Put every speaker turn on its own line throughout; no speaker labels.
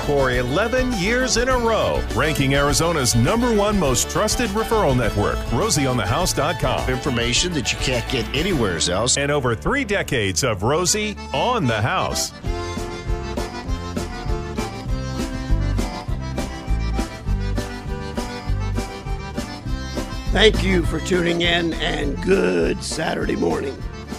for 11 years in a row, ranking Arizona's #1 most trusted referral network, RosieOnTheHouse.com.
Information that you can't get anywhere else.
And over 3 decades of Rosie on the House.
Thank you for tuning in, and good Saturday morning.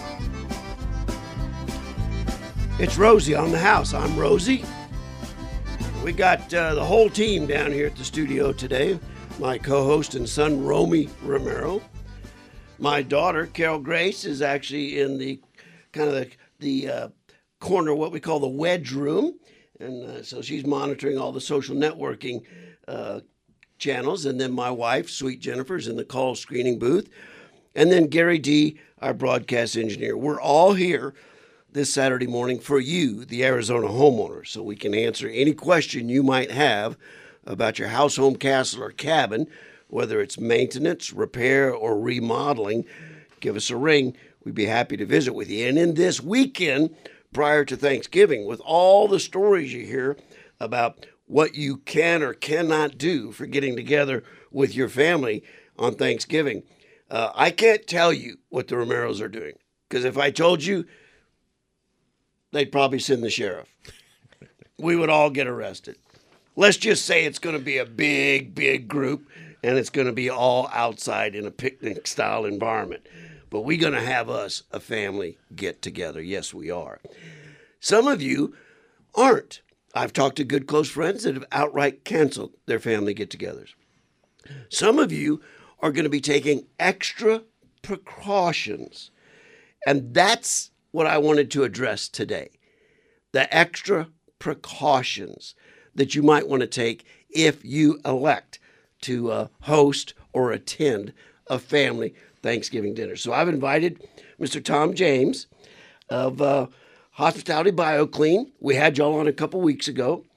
It's Rosie on the House. I'm Rosie. We got the whole team down here at the studio today. My co-host and son, Romy Romero. My daughter, Carol Grace, is actually in the kind of the corner, what we call the wedge room. And so she's monitoring all the social networking channels. And then my wife, Sweet Jennifer, is in the call screening booth. And then Gary D., our broadcast engineer. We're all here this Saturday morning for you, the Arizona homeowner, so we can answer any question you might have about your house, home, castle, or cabin, whether it's maintenance, repair, or remodeling. Give us a ring. We'd be happy to visit with you. And in this weekend, prior to Thanksgiving, with all the stories you hear about what you can or cannot do for getting together with your family on Thanksgiving, I can't tell you what the Romeros are doing, because if I told you, they'd probably send the sheriff. We would all get arrested. Let's just say it's going to be a big, big group, and it's going to be all outside in a picnic-style environment. But we're going to have us a family get-together. Yes, we are. Some of you aren't. I've talked to good close friends that have outright canceled their family get-togethers. Some of you are going to be taking extra precautions, and that's what I wanted to address today. The extra precautions that you might want to take if you elect to host or attend a family Thanksgiving dinner. So I've invited Mr. Tom James of Hospitality BioClean. We had y'all on a couple weeks ago.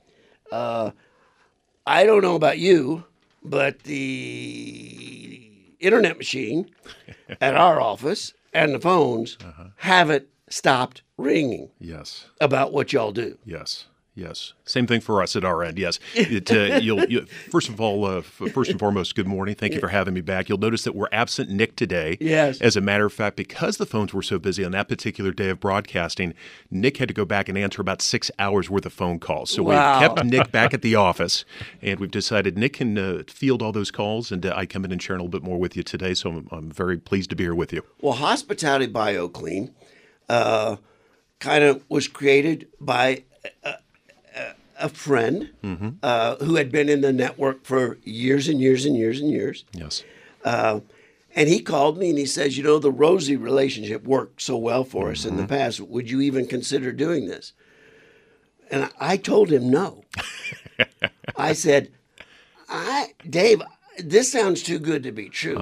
I don't know about you, but the internet machine at our office and the phones haven't stopped ringing.
Yes.
About what y'all do.
Yes. Yes. Same thing for us at our end. Yes. First and foremost, good morning. Thank you for having me back. You'll notice that we're absent Nick today.
Yes.
As a matter of fact, because the phones were so busy on that particular day of broadcasting, Nick had to go back and answer about 6 hours worth of phone calls. So
Wow.
we kept Nick back at the office, and we've decided Nick can field all those calls, and I come in and share a little bit more with you today. So I'm very pleased to be here with you.
Well, Hospitality BioClean kind of was created by a friend who had been in the network for years and years and years and years.
Yes.
And he called me and he says, you know, the Rosie relationship worked so well for us in the past. Would you even consider doing this? And I told him no. I said, Dave, this sounds too good to be true.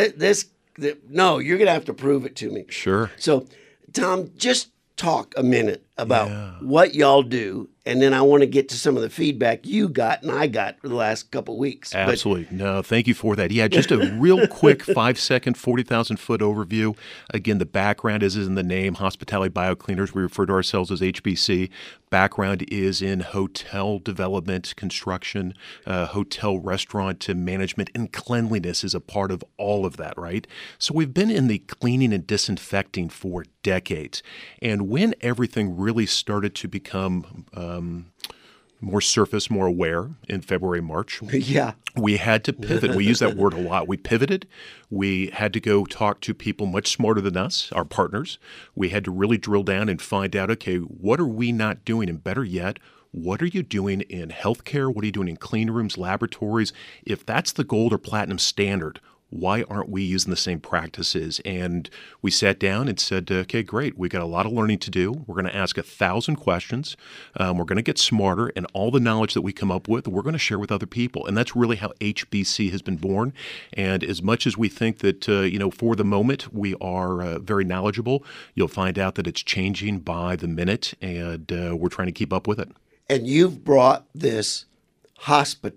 No, you're going to have to prove it to me.
Sure.
So, Tom, just talk a minute about what y'all do, and then I want to get to some of the feedback you got and I got for the last couple of weeks.
Absolutely. No, thank you for that. Yeah, just a real quick 5-second, 40,000-foot overview. Again, the background is in the name, Hospitality BioCleaners. We refer to ourselves as HBC. Background is in hotel development, construction, hotel restaurant to management, and cleanliness is a part of all of that, right? So we've been in the cleaning and disinfecting for decades. And when everything really started to become more surface, more aware in February, March.
Yeah.
We had to pivot. We use that word a lot. We pivoted. We had to go talk to people much smarter than us, our partners. We had to really drill down and find out, okay, what are we not doing? And better yet, what are you doing in healthcare? What are you doing in clean rooms, laboratories? If that's the gold or platinum standard, why aren't we using the same practices? And we sat down and said, okay, great. We got a lot of learning to do. We're going to ask 1,000 questions. We're going to get smarter, and all the knowledge that we come up with, we're going to share with other people. And that's really how HBC has been born. And as much as we think that, for the moment, we are very knowledgeable, you'll find out that it's changing by the minute, and we're trying to keep up with it.
And you've brought this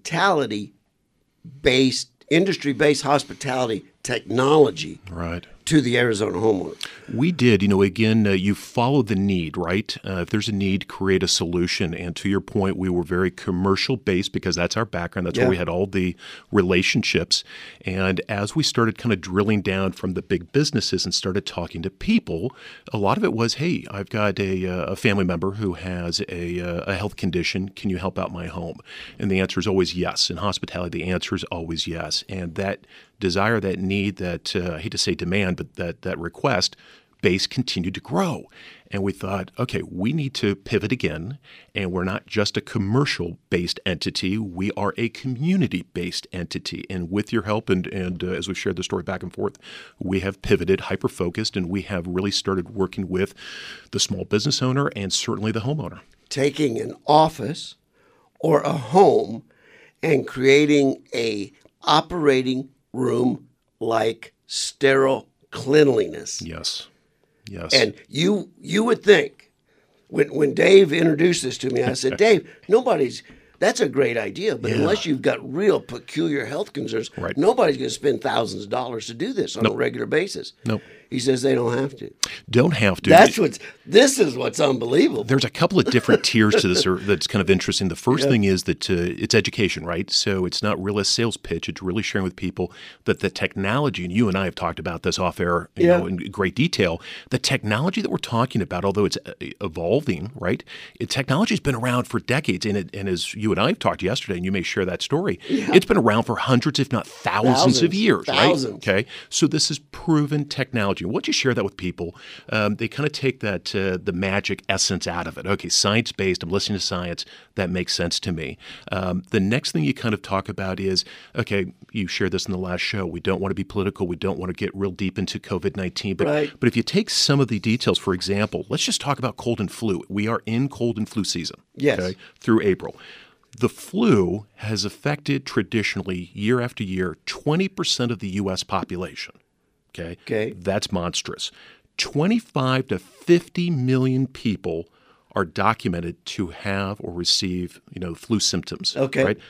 industry-based hospitality technology
right
to the Arizona homeowner?
We did. Again, you follow the need, right? If there's a need, create a solution. And to your point, we were very commercial based because that's our background. That's where we had all the relationships. And as we started kind of drilling down from the big businesses and started talking to people, a lot of it was, hey, I've got a family member who has a health condition. Can you help out my home? And the answer is always yes. In hospitality, the answer is always yes. And that desire, that need, that I hate to say demand, but that request base continued to grow. And we thought, okay, we need to pivot again. And we're not just a commercial-based entity. We are a community-based entity. And with your help, and as we've shared the story back and forth, we have pivoted, hyper-focused, and we have really started working with the small business owner and certainly the homeowner.
Taking an office or a home and creating a operating room like sterile cleanliness.
Yes.
And you would think, when Dave introduced this to me, I said, Dave, that's a great idea, but unless you've got real peculiar health concerns, nobody's going to spend thousands of dollars to do this on a regular basis.
Nope.
He says they don't have to.
Don't have to.
This is what's unbelievable.
There's a couple of different tiers to this that's kind of interesting. The first thing is that it's education, right? So it's not really a sales pitch. It's really sharing with people that the technology, and you and I have talked about this off air in great detail, the technology that we're talking about, although it's evolving, right? Technology's been around for decades. And as you and I have talked yesterday, and you may share that story, it's been around for hundreds, if not thousands of years, right? Okay. So this is proven technology. Once you share that with people, they kind of take that the magic essence out of it. Okay, science-based, I'm listening to science, that makes sense to me. The next thing you kind of talk about is, okay, you shared this in the last show, we don't want to be political, we don't want to get real deep into COVID-19, but if you take some of the details, for example, let's just talk about cold and flu. We are in cold and flu season, okay, through April. The flu has affected traditionally, year after year, 20% of the U.S. population. Okay. That's monstrous. 25 to 50 million people are documented to have or receive, flu symptoms.
Okay.
Right?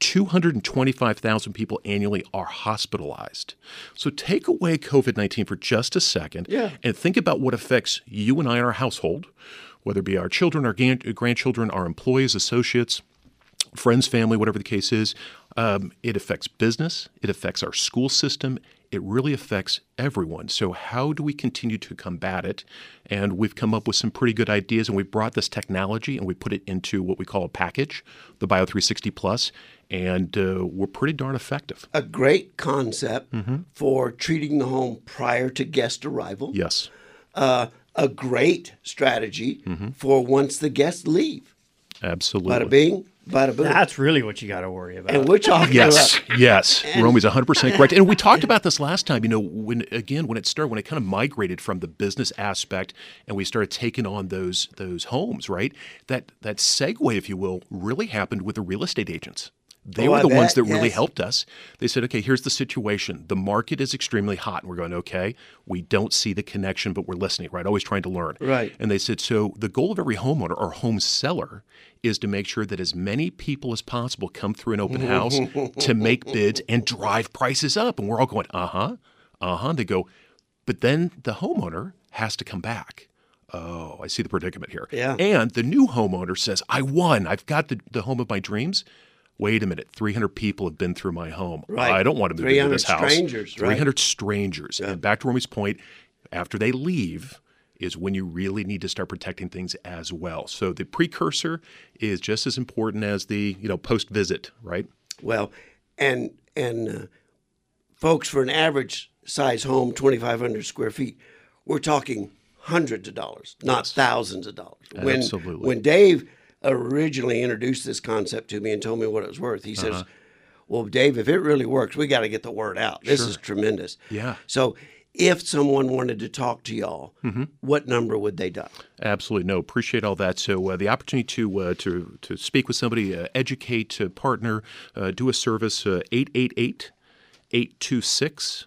225,000 people annually are hospitalized. So take away COVID-19 for just a second and think about what affects you and I in our household, whether it be our children, our grandchildren, our employees, associates, friends, family, whatever the case is. It affects business. It affects our school system. It really affects everyone. So how do we continue to combat it? And we've come up with some pretty good ideas, and we've brought this technology and we put it into what we call a package, the Bio360 Plus, and we're pretty darn effective.
A great concept for treating the home prior to guest arrival.
Yes.
A great strategy for once the guests leave.
Absolutely.
Bada bing, bada boom.
That's really what you got to worry about.
And we're talking about.
Yes. Romy's 100% correct. And we talked about this last time, when it started, when it kind of migrated from the business aspect and we started taking on those homes, right? That segue, if you will, really happened with the real estate agents. They were the ones that really helped us. They said, okay, here's the situation. The market is extremely hot. And we're going, okay, we don't see the connection, but we're listening, right? Always trying to learn.
Right.
And they said, so the goal of every homeowner or home seller is to make sure that as many people as possible come through an open house to make bids and drive prices up. And we're all going, They go, but then the homeowner has to come back. Oh, I see the predicament here.
Yeah.
And the new homeowner says, I won. I've got the home of my dreams. Wait a minute, 300 people have been through my home.
Right.
I don't want to move into this house.
300
strangers. And back to Romy's point, after they leave is when you really need to start protecting things as well. So the precursor is just as important as the post-visit, right?
Well, and folks, for an average size home, 2,500 square feet, we're talking hundreds of dollars, not thousands of dollars.
Absolutely.
When Dave originally introduced this concept to me and told me what it was worth, he says, well, Dave, if it really works, we got to get the word out. This is tremendous.
Yeah.
So if someone wanted to talk to y'all, what number would they dial?
Absolutely. No, appreciate all that. So the opportunity to speak with somebody, educate, partner, do a service, 888-826-2284,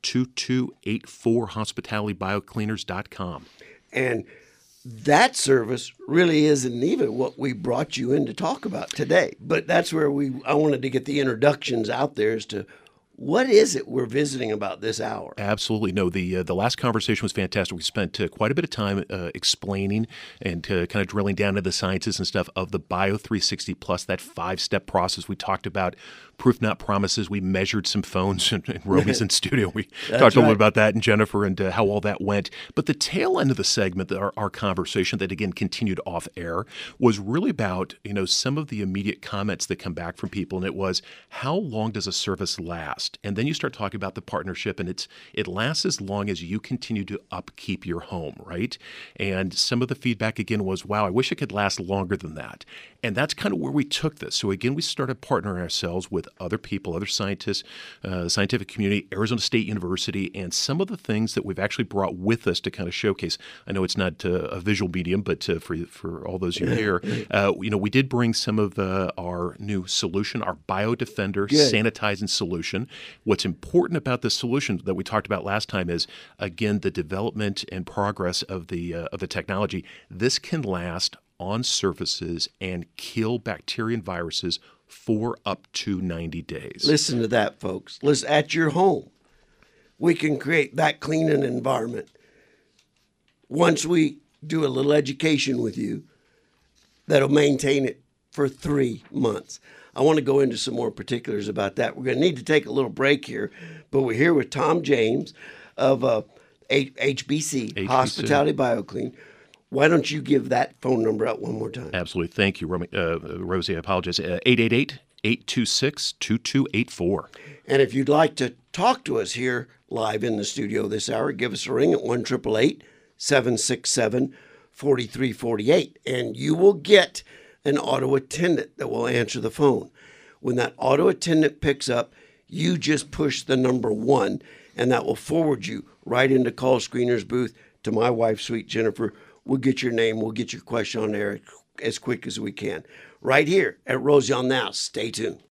hospitalitybiocleaners.com.
And that service really isn't even what we brought you in to talk about today. But that's where I wanted to get the introductions out there as to What is it we're visiting about this hour?
Absolutely. No, the last conversation was fantastic. We spent quite a bit of time explaining and kind of drilling down into the sciences and stuff of the Bio 360 Plus, that 5-step process we talked about. Proof, not promises. We measured some phones in Romy's in studio. We talked a little bit about that, and Jennifer, and how all that went. But the tail end of the segment, our conversation that, again, continued off air, was really about, some of the immediate comments that come back from people. And it was, how long does a service last? And then you start talking about the partnership, and it lasts as long as you continue to upkeep your home, right? And some of the feedback, again, was, wow, I wish it could last longer than that. And that's kind of where we took this. So, again, we started partnering ourselves with other people, other scientists, the scientific community, Arizona State University, and some of the things that we've actually brought with us to kind of showcase. I know it's not a visual medium, but for all those you hear, we did bring some of our new solution, our BioDefender sanitizing solution. What's important about this solution that we talked about last time is, again, the development and progress of the technology. This can last on surfaces and kill bacteria and viruses for up to 90 days.
Listen to that, folks. Listen, at your home, we can create that clean an environment. Once we do a little education with you, that'll maintain it for 3 months. I want to go into some more particulars about that. We're going to need to take a little break here, but we're here with Tom James of HBC, Hospitality BioClean. Why don't you give that phone number out one more time?
Absolutely. Thank you, Rosie. I apologize. 888-826-2284.
And if you'd like to talk to us here live in the studio this hour, give us a ring at 1-888-767-4348. And you will get an auto attendant that will answer the phone. When that auto attendant picks up, you just push the number 1, and that will forward you right into Call Screener's booth to my wife, sweet Jennifer. We'll get your name. We'll get your question on there as quick as we can. Right here at Rosie on the House. Stay tuned.